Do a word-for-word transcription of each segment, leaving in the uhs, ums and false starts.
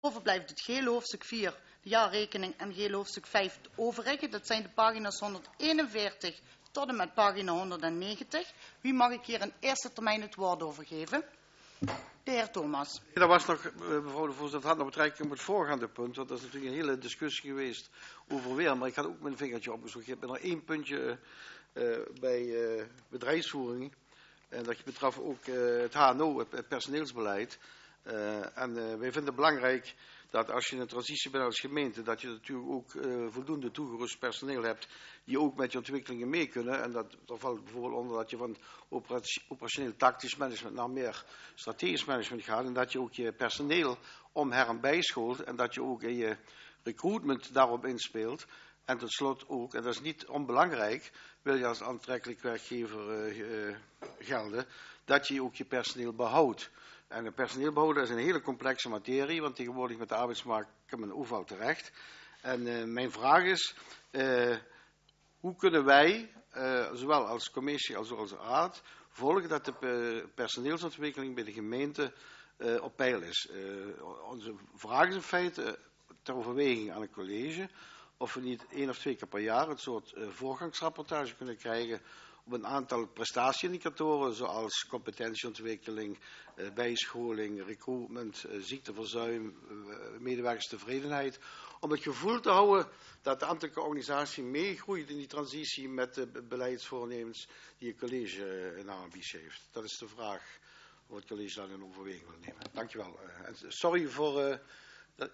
Overblijft het gehele hoofdstuk vier, de jaarrekening, en gehele hoofdstuk vijf, het overige. Dat zijn de pagina's honderdeenenveertig tot en met pagina honderdnegentig. Wie mag ik hier in eerste termijn het woord over geven? De heer Thomas. Ja, dat was nog, mevrouw de voorzitter, dat had nog betrekking op het voorgaande punt. Want dat is natuurlijk een hele discussie geweest over weer. Maar ik had ook mijn vingertje opgezocht. Je hebt er nog één puntje uh, bij uh, bedrijfsvoering. En dat betreft ook uh, het H N O, het, het personeelsbeleid. Uh, en uh, wij vinden het belangrijk dat als je in een transitie bent als gemeente, dat je natuurlijk ook uh, voldoende toegerust personeel hebt die ook met je ontwikkelingen mee kunnen. En dat, dat valt bijvoorbeeld onder dat je van operationeel tactisch management naar meer strategisch management gaat. En dat je ook je personeel om her en bijschoolt en dat je ook in je recruitment daarop inspeelt. En tot slot ook, en dat is niet onbelangrijk, wil je als aantrekkelijk werkgever uh, uh, gelden, dat je ook je personeel behoudt. En het personeel behouden is een hele complexe materie, want tegenwoordig met de arbeidsmarkt komt men overal terecht. En uh, mijn vraag is, uh, hoe kunnen wij, uh, zowel als commissie als als raad, volgen dat de uh, personeelsontwikkeling bij de gemeente uh, op peil is? Uh, onze vraag is in feite uh, ter overweging aan het college of we niet één of twee keer per jaar een soort uh, voorgangsrapportage kunnen krijgen op een aantal prestatieindicatoren zoals competentieontwikkeling, uh, bijscholing, recruitment, uh, ziekteverzuim, uh, medewerkerstevredenheid. Om het gevoel te houden dat de ambtelijke organisatie meegroeit in die transitie met de beleidsvoornemens die het college in aanbied heeft. Dat is de vraag of het college daar in overweging wil nemen. Dank je wel. Uh, en sorry voor... Uh, dat...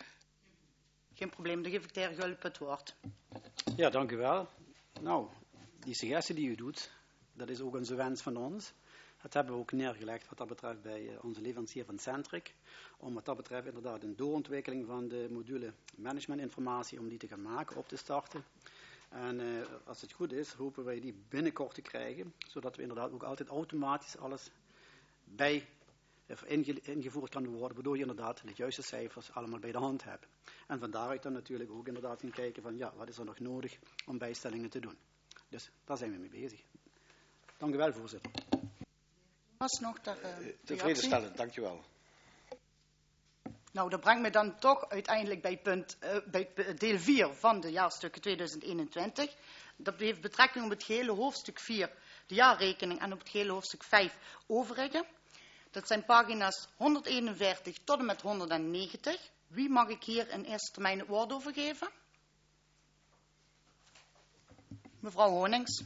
Geen probleem, dan geef ik de heer Gulp het woord. Ja, dank u wel. Nou, die suggestie die u doet, dat is ook een wens van ons. Dat hebben we ook neergelegd wat dat betreft bij onze leverancier van Centric. Om wat dat betreft inderdaad een doorontwikkeling van de module managementinformatie, om die te gaan maken, op te starten. En uh, als het goed is, hopen wij die binnenkort te krijgen, zodat we inderdaad ook altijd automatisch alles bij of inge, ingevoerd kan worden, waardoor je inderdaad de juiste cijfers allemaal bij de hand hebt. En van daaruit dan natuurlijk ook inderdaad gaan kijken van ja, wat is er nog nodig om bijstellingen te doen. Dus daar zijn we mee bezig. Dank u wel, voorzitter. Was nog ter, uh, Tevredenstellend, dank je wel. Nou, dat brengt me dan toch uiteindelijk bij, punt, uh, bij deel vier van de jaarstukken tweeduizend eenentwintig. Dat heeft betrekking op het gehele hoofdstuk vier, de jaarrekening, en op het gehele hoofdstuk vijf, overige. Dat zijn pagina's honderdeenenveertig tot en met honderdnegentig. Wie mag ik hier in eerste termijn het woord over geven? Mevrouw Honings.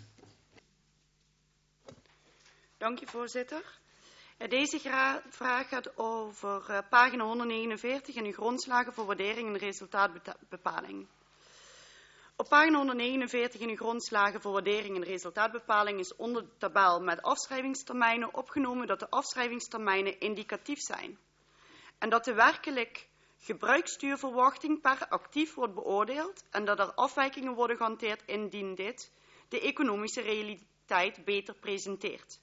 Dank u, voorzitter. Deze vraag gaat over uh, pagina honderdnegenenveertig en uw grondslagen voor waardering en resultaatbepaling. Op pagina honderdnegenenveertig in uw grondslagen voor waardering en resultaatbepaling is onder de tabel met afschrijvingstermijnen opgenomen dat de afschrijvingstermijnen indicatief zijn. En dat de werkelijk gebruiksduurverwachting per actief wordt beoordeeld en dat er afwijkingen worden gehanteerd indien dit de economische realiteit beter presenteert.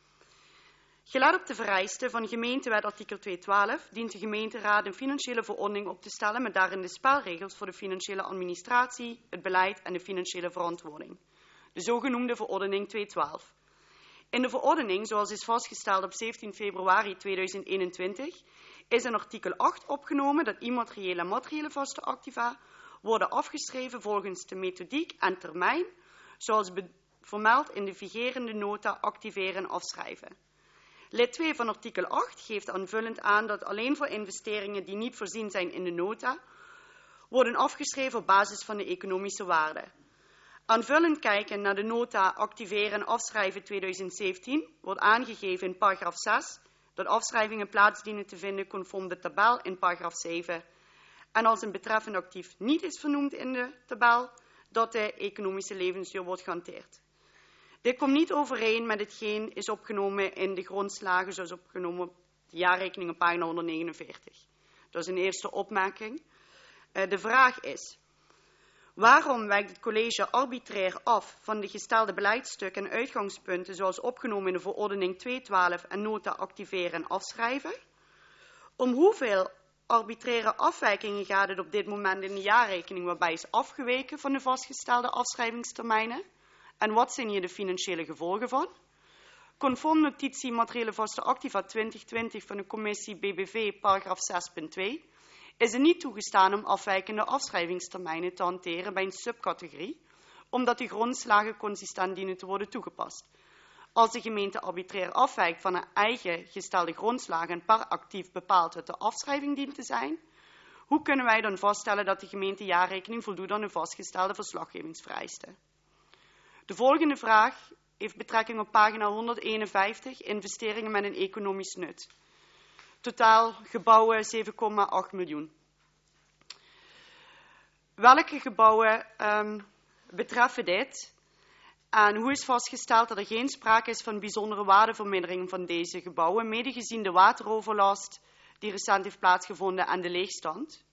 Gelet op de vereisten van gemeentewet artikel tweehonderdtwaalf dient de gemeenteraad een financiële verordening op te stellen met daarin de spelregels voor de financiële administratie, het beleid en de financiële verantwoording. De zogenoemde verordening tweehonderdtwaalf. In de verordening, zoals is vastgesteld op zeventien februari tweeduizend eenentwintig, is in artikel acht opgenomen dat immateriële en materiële vaste activa worden afgeschreven volgens de methodiek en termijn, zoals vermeld in de vigerende nota activeren en afschrijven. Lid twee van artikel acht geeft aanvullend aan dat alleen voor investeringen die niet voorzien zijn in de nota worden afgeschreven op basis van de economische waarde. Aanvullend kijken naar de nota activeren en afschrijven tweeduizend zeventien wordt aangegeven in paragraaf zes dat afschrijvingen plaats dienen te vinden conform de tabel in paragraaf zeven. En als een betreffend actief niet is vernoemd in de tabel, dat de economische levensduur wordt gehanteerd. Dit komt niet overeen met hetgeen is opgenomen in de grondslagen, zoals opgenomen op de jaarrekening op pagina honderdnegenenveertig. Dat is een eerste opmerking. Uh, de vraag is, waarom wijkt het college arbitrair af van de gestelde beleidsstukken en uitgangspunten zoals opgenomen in de verordening tweehonderdtwaalf en nota activeren en afschrijven? Om hoeveel arbitraire afwijkingen gaat het op dit moment in de jaarrekening waarbij is afgeweken van de vastgestelde afschrijvingstermijnen? En wat zijn hier de financiële gevolgen van? Conform notitie materiële vaste activa twintig twintig van de commissie B B V, paragraaf zes punt twee, is het niet toegestaan om afwijkende afschrijvingstermijnen te hanteren bij een subcategorie, omdat die grondslagen consistent dienen te worden toegepast. Als de gemeente arbitrair afwijkt van haar eigen gestelde grondslagen en per actief bepaalt wat de afschrijving dient te zijn, hoe kunnen wij dan vaststellen dat de gemeente jaarrekening voldoet aan de vastgestelde verslaggevingsvereisten? De volgende vraag heeft betrekking op pagina honderdeenenvijftig, investeringen met een economisch nut. Totaal gebouwen zeven komma acht miljoen. Welke gebouwen um, betreffen dit? En hoe is vastgesteld dat er geen sprake is van bijzondere waardevermindering van deze gebouwen, mede gezien de wateroverlast die recent heeft plaatsgevonden en de leegstand?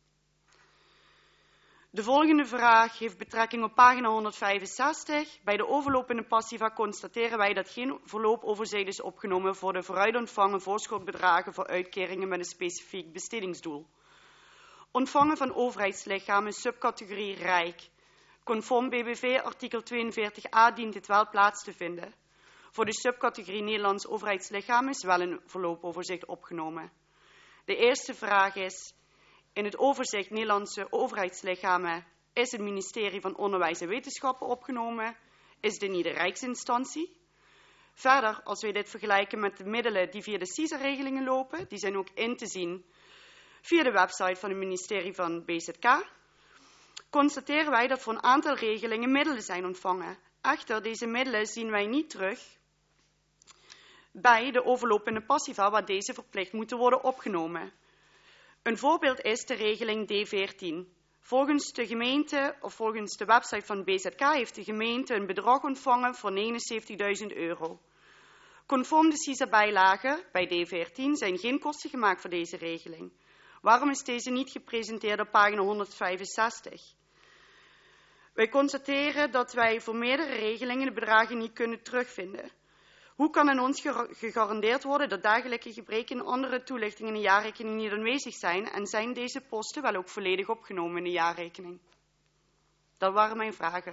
De volgende vraag heeft betrekking op pagina honderdvijfenzestig. Bij de overlopende passiva constateren wij dat geen verloopoverzicht is opgenomen voor de vooruit ontvangen voorschotbedragen voor uitkeringen met een specifiek bestedingsdoel. Ontvangen van overheidslichamen subcategorie Rijk. Conform B B V artikel tweeënveertig a dient dit wel plaats te vinden. Voor de subcategorie Nederlands overheidslichaam is wel een verloopoverzicht opgenomen. De eerste vraag is: in het overzicht Nederlandse overheidslichamen is het ministerie van Onderwijs en Wetenschappen opgenomen. Is dit niet de Rijksinstantie? Verder, als wij dit vergelijken met de middelen die via de C I S A-regelingen lopen, die zijn ook in te zien via de website van het ministerie van B Z K, constateren wij dat voor een aantal regelingen middelen zijn ontvangen. Echter, deze middelen zien wij niet terug bij de overlopende passiva waar deze verplicht moeten worden opgenomen. Een voorbeeld is de regeling D veertien. Volgens de gemeente, of volgens de website van B Z K, heeft de gemeente een bedrag ontvangen van negenenzeventigduizend euro. Conform de C I S A-bijlagen bij D veertien zijn geen kosten gemaakt voor deze regeling. Waarom is deze niet gepresenteerd op pagina honderdvijfenzestig? Wij constateren dat wij voor meerdere regelingen de bedragen niet kunnen terugvinden. Hoe kan aan ons gegarandeerd worden dat dergelijke gebreken in andere toelichtingen in de jaarrekening niet aanwezig zijn en zijn deze posten wel ook volledig opgenomen in de jaarrekening? Dat waren mijn vragen.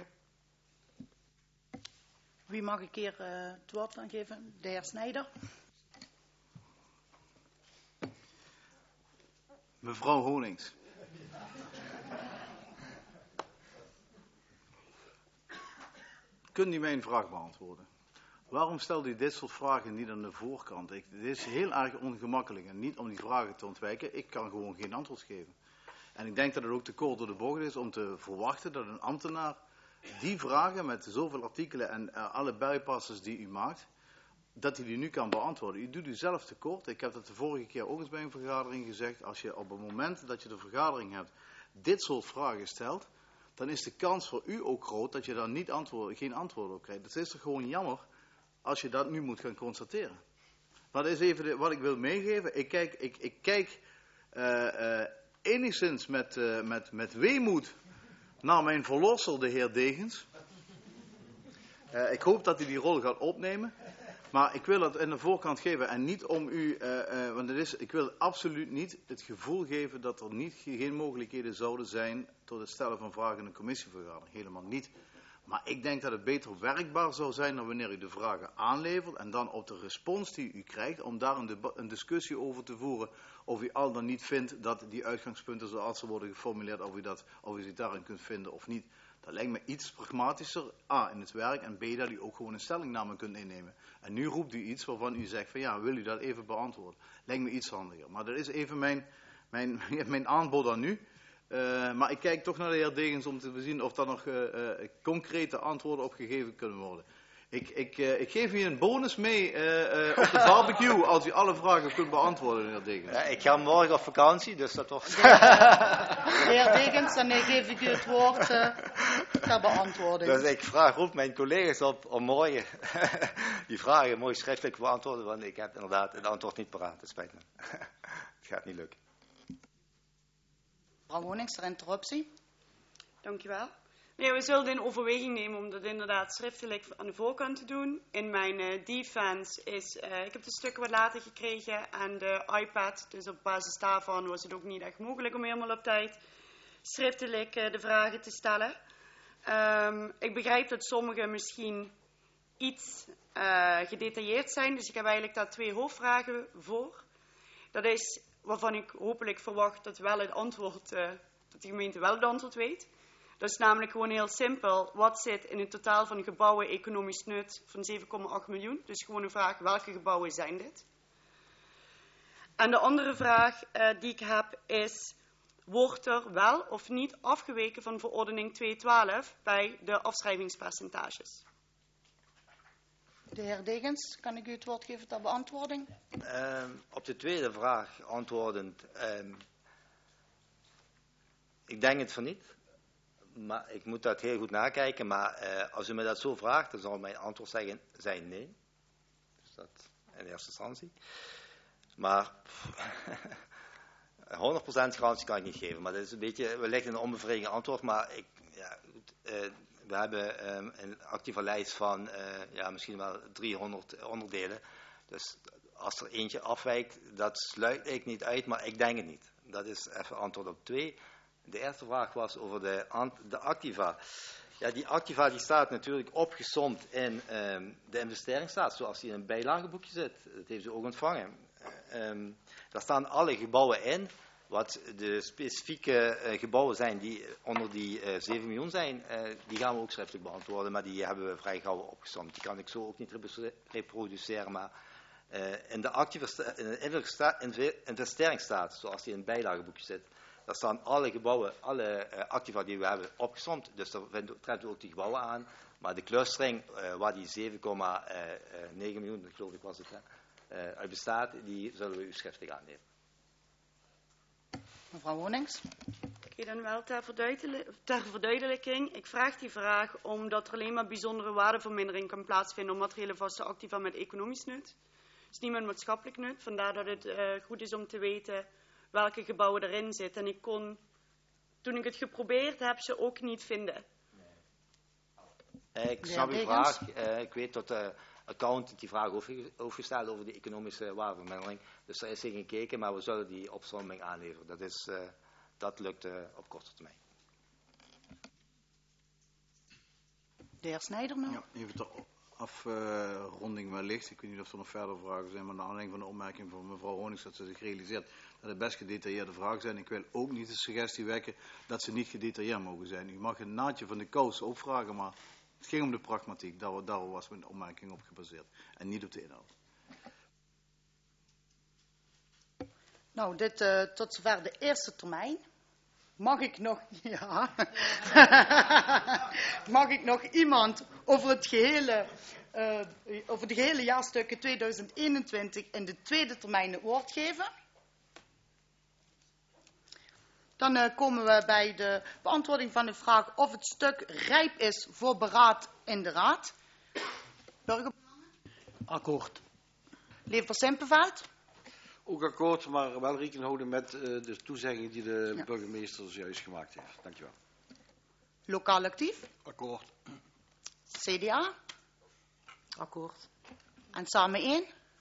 Wie mag een keer uh, het woord aangeven? De heer Snijder. Mevrouw Honings. Kunt u mijn vraag beantwoorden? Waarom stelt u dit soort vragen niet aan de voorkant? Ik, dit is heel erg ongemakkelijk en niet om die vragen te ontwijken. Ik kan gewoon geen antwoord geven. En ik denk dat het ook te kort door de bocht is om te verwachten dat een ambtenaar die vragen met zoveel artikelen en uh, alle bypasses die u maakt, dat hij die nu kan beantwoorden. U doet u zelf tekort. Ik heb dat de vorige keer ook eens bij een vergadering gezegd. Als je op het moment dat je de vergadering hebt dit soort vragen stelt, dan is de kans voor u ook groot dat je daar niet antwoord, geen antwoord op krijgt. Het is toch gewoon jammer als je dat nu moet gaan constateren. Maar dat is even de, wat ik wil meegeven. Ik kijk, ik, ik kijk uh, uh, enigszins met, uh, met, met weemoed naar mijn verlosser, de heer Degens. Uh, ik hoop dat hij die rol gaat opnemen. Maar ik wil het aan de voorkant geven en niet om u, uh, uh, want het is, ik wil absoluut niet het gevoel geven dat er niet, geen mogelijkheden zouden zijn tot het stellen van vragen in een commissievergadering. Helemaal niet. Maar ik denk dat het beter werkbaar zou zijn dan wanneer u de vragen aanlevert en dan op de respons die u krijgt, om daar een, een discussie over te voeren of u al dan niet vindt dat die uitgangspunten zoals ze worden geformuleerd, of u, dat, of u zich daarin kunt vinden of niet. Dat lijkt me iets pragmatischer, A, in het werk, en B, dat u ook gewoon een stellingname kunt innemen. En nu roept u iets waarvan u zegt van ja, wil u dat even beantwoorden? Lijkt me iets handiger. Maar dat is even mijn, mijn, mijn aanbod aan u. Uh, maar ik kijk toch naar de heer Degens om te zien of daar nog uh, uh, concrete antwoorden op gegeven kunnen worden. Ik, ik, uh, ik geef u een bonus mee uh, uh, op de barbecue als u alle vragen kunt beantwoorden, meneer Degens. Ja, ik ga morgen op vakantie, dus dat wordt... De, uh, de heer Degens, dan geef ik u het woord uh, ter beantwoording. Dus ik vraag, roep mijn collega's op om morgen die vragen mooi schriftelijk te beantwoorden, want ik heb inderdaad het antwoord niet paraat. Het spijt me. Het gaat niet lukken. Mevrouw Honings, ter interruptie. Dank u wel. Nee, we zullen in overweging nemen om dat inderdaad schriftelijk aan de voorkant te doen. In mijn uh, defense is, uh, ik heb de stukken wat later gekregen en de iPad, dus op basis daarvan was het ook niet echt mogelijk om helemaal op tijd schriftelijk uh, de vragen te stellen. Um, ik begrijp dat sommige misschien iets uh, gedetailleerd zijn, dus ik heb eigenlijk daar twee hoofdvragen voor. Dat is, waarvan ik hopelijk verwacht dat, wel het antwoord, uh, dat de gemeente wel het antwoord weet. Dat is namelijk gewoon heel simpel. Wat zit in het totaal van gebouwen economisch nut van zeven komma acht miljoen? Dus gewoon een vraag, welke gebouwen zijn dit? En de andere vraag uh, die ik heb is, wordt er wel of niet afgeweken van verordening tweehonderdtwaalf bij de afschrijvingspercentages? De heer Degens, kan ik u het woord geven ter beantwoording? Um, op de tweede vraag antwoordend, um, ik denk het van niet. Maar ik moet dat heel goed nakijken, maar uh, als u me dat zo vraagt, dan zal mijn antwoord zeggen, zijn nee. Dus dat in eerste instantie. Maar honderd procent garantie kan ik niet geven. Maar dat is een beetje, wellicht een onbevredigend antwoord, maar ik, ja, goed, uh, we hebben um, een actieve lijst van uh, ja, misschien wel driehonderd onderdelen. Dus als er eentje afwijkt, dat sluit ik niet uit, maar ik denk het niet. Dat is even antwoord op twee. De eerste vraag was over de, de Activa. Ja, die Activa die staat natuurlijk opgesomd in um, de investeringsstaat, zoals die in een bijlageboekje zit. Dat heeft u ook ontvangen. Um, daar staan alle gebouwen in. Wat de specifieke uh, gebouwen zijn die onder die uh, zeven miljoen zijn, uh, die gaan we ook schriftelijk beantwoorden, maar die hebben we vrij gauw opgesomd. Die kan ik zo ook niet reproduceren, maar uh, in de Activa, in de investeringsstaat, zoals die in het bijlageboekje zit, daar staan alle gebouwen, alle uh, Activa die we hebben opgesomd. Dus daar trekken we ook die gebouwen aan. Maar de clustering, uh, waar die zeven komma negen miljoen, geloof ik was het, hè, uh, uit bestaat, die zullen we u schriftelijk aannemen. Mevrouw Wonings. Oké, dan wel ter, verduidelijk, ter verduidelijking. Ik vraag die vraag omdat er alleen maar bijzondere waardevermindering kan plaatsvinden op materiële vaste Activa met economisch nut. Dus niet met maatschappelijk nut. Vandaar dat het uh, goed is om te weten welke gebouwen erin zitten. En ik kon, toen ik het geprobeerd heb, ze ook niet vinden. Nee. Ik snap uw vraag. Uh, ik weet dat de accountant die vraag heeft gesteld over de economische waardevermindering. Dus daar is hij gekeken, maar we zullen die opsomming aanleveren. Dat, is, uh, dat lukt uh, op korte termijn. De heer Snijder nog? Ja, even ter afronding uh, wellicht. Ik weet niet of er nog verder vragen zijn, maar naar aanleiding van de opmerking van mevrouw Honings dat ze zich realiseert dat het best gedetailleerde vragen zijn. Ik wil ook niet de suggestie wekken dat ze niet gedetailleerd mogen zijn. U mag een naadje van de kous opvragen, maar het ging om de pragmatiek. Daar, daar was mijn opmerking op gebaseerd en niet op de inhoud. Nou, dit uh, tot zover de eerste termijn. Mag ik nog, ja, mag ik nog iemand over het gehele, uh, over de gehele jaarstukken tweeduizend eenentwintig in de tweede termijn het woord geven? Dan uh, komen we bij de beantwoording van de vraag of het stuk rijp is voor beraad in de Raad. Burgerbelangen? Akkoord. Lever Simpenveld? Ook akkoord, maar wel rekening houden met uh, de toezeggingen die de ja. burgemeester zojuist gemaakt heeft. Dankjewel. Lokaal actief? Akkoord. C D A? Akkoord. En samen één?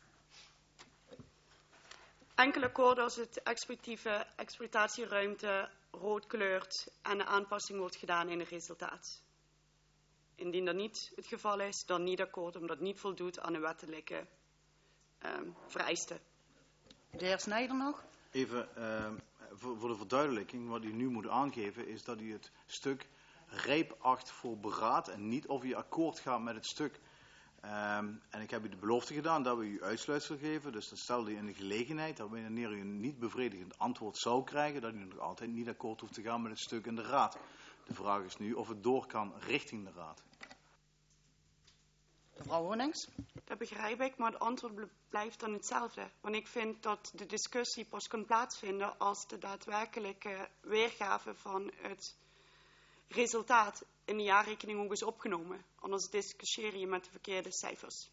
Enkel akkoord als het exploitatieve exploitatieruimte rood kleurt en de aanpassing wordt gedaan in het resultaat. Indien dat niet het geval is, dan niet akkoord, omdat het niet voldoet aan de wettelijke um, vereisten. De heer Snijder nog? Even uh, voor, voor de verduidelijking, wat u nu moet aangeven is dat u het stuk rijp acht voor beraad en niet of u akkoord gaat met het stuk. Um, en ik heb u de belofte gedaan dat we u uitsluitsel geven, dus dan stelde u in de gelegenheid dat wanneer u een niet bevredigend antwoord zou krijgen, dat u nog altijd niet akkoord hoeft te gaan met het stuk in de Raad. De vraag is nu of het door kan richting de Raad. Mevrouw Honings? Dat begrijp ik, maar het antwoord blijft dan hetzelfde. Want ik vind dat de discussie pas kan plaatsvinden als de daadwerkelijke weergave van het resultaat in de jaarrekening ook is opgenomen. Anders discussieer je met de verkeerde cijfers.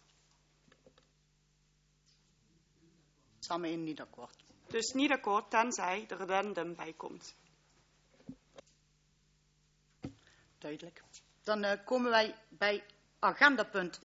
Samen in niet akkoord. Dus niet akkoord, tenzij er addendum bij komt. Duidelijk. Dan uh, komen wij bij agendapunt